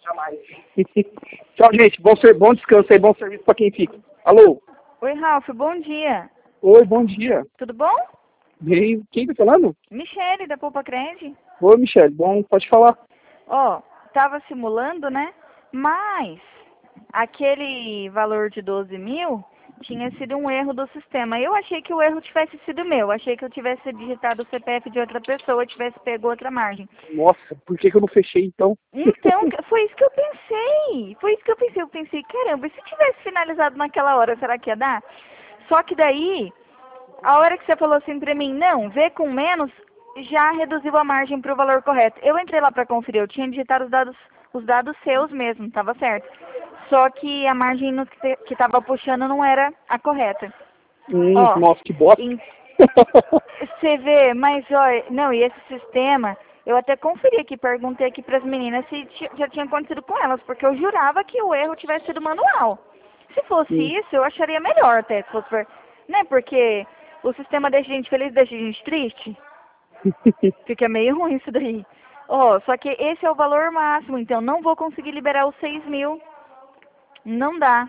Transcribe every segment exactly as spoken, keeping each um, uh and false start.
Jamais. Tchau, gente. Bom, ser, bom descanso aí, bom serviço pra quem fica. Alô? Oi, Ralf, bom dia. Oi, bom dia. Tudo bom? Bem, quem tá falando? Michele, da Poupa Cred. Oi, Michele. Bom, pode falar. Ó, tava simulando, né? Mas aquele valor de doze mil tinha sido um erro do sistema. Eu achei que o erro tivesse sido meu. Achei que eu tivesse digitado o C P F de outra pessoa e tivesse pego outra margem. Nossa, por que que eu não fechei então? Então, foi isso que eu pensei. Foi isso que eu pensei. Eu pensei, caramba, e se tivesse finalizado naquela hora, será que ia dar? Só que daí, a hora que você falou assim pra mim, não, vê com menos, já reduziu a margem para o valor correto. Eu entrei lá para conferir, eu tinha digitado os dados, os dados seus mesmo, tava certo. Só que a margem no que que tava puxando não era a correta. Hum, Ó, nossa, que bosta. em- você vê, mas olha, não, e esse sistema, eu até conferi aqui, perguntei aqui para as meninas se ti- já tinha acontecido com elas, porque eu jurava que o erro tivesse sido manual. Se fosse Hum. isso, eu acharia melhor até, se fosse, por- né, porque o sistema deixa a gente feliz, deixa a gente triste. Fica meio ruim isso daí. Ó, só que esse é o valor máximo, então não vou conseguir liberar os seis mil. Não dá.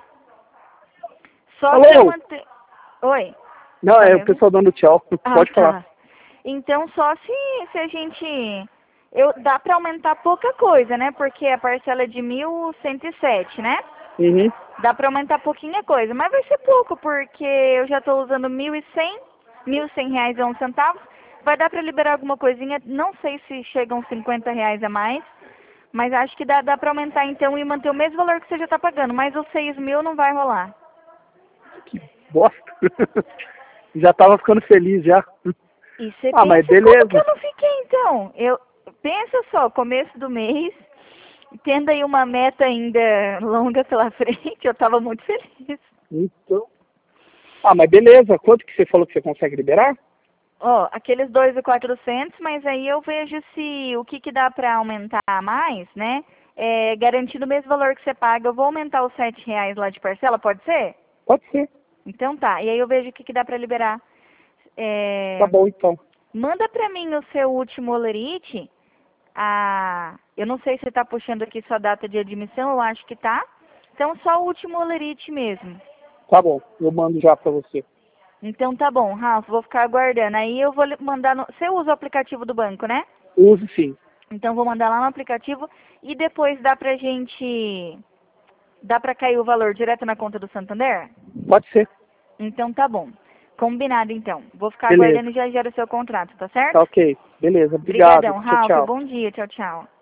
Só Alô? se eu manter... Oi? Não, Tá é me o ouvindo? pessoal dando tchau. Ah, Pode falar. tá. Então só se, se a gente... Eu, dá pra aumentar pouca coisa, né? Porque a parcela é de mil cento e sete, né? Uhum. Dá pra aumentar pouquinha coisa, mas vai ser pouco, porque eu já tô usando mil e cem, mil e cem reais e onze centavos. Vai dar pra liberar alguma coisinha, não sei se chegam cinquenta reais a mais, mas acho que dá, dá pra aumentar então e manter o mesmo valor que você já tá pagando, mas os seis mil não vai rolar. Que bosta. Já tava ficando feliz já. E você Ah, mas pensa como que eu beleza. não fiquei então? Eu, pensa só, começo do mês, tendo aí uma meta ainda longa pela frente, eu tava muito feliz. Então. Ah, mas beleza. Quanto que você falou que você consegue liberar? Ó, aqueles dois mil e quatrocentos, mas aí eu vejo se o que que dá pra aumentar mais, né? É, garantindo o mesmo valor que você paga, eu vou aumentar os sete reais lá de parcela, pode ser? Pode ser. Então tá, e aí eu vejo o que que dá pra liberar. É, Tá bom, então. manda pra mim o seu último olerite, a, eu não sei se tá puxando aqui sua data de admissão, eu acho que tá. Então só o último olerite mesmo. Tá bom. Eu mando já pra você. Então tá bom, Ralf, vou ficar aguardando. Aí eu vou lhe mandar no... Você usa o aplicativo do banco, né? Use sim. Então vou mandar lá no aplicativo e depois dá pra gente... Dá pra cair o valor direto na conta do Santander? Pode ser. Então tá bom. Combinado então. Vou ficar Beleza. aguardando e já gera o seu contrato, tá certo? Tá ok. Beleza. Obrigado. Obrigadão, Tchau, Ralf. tchau. Bom dia. Tchau, tchau.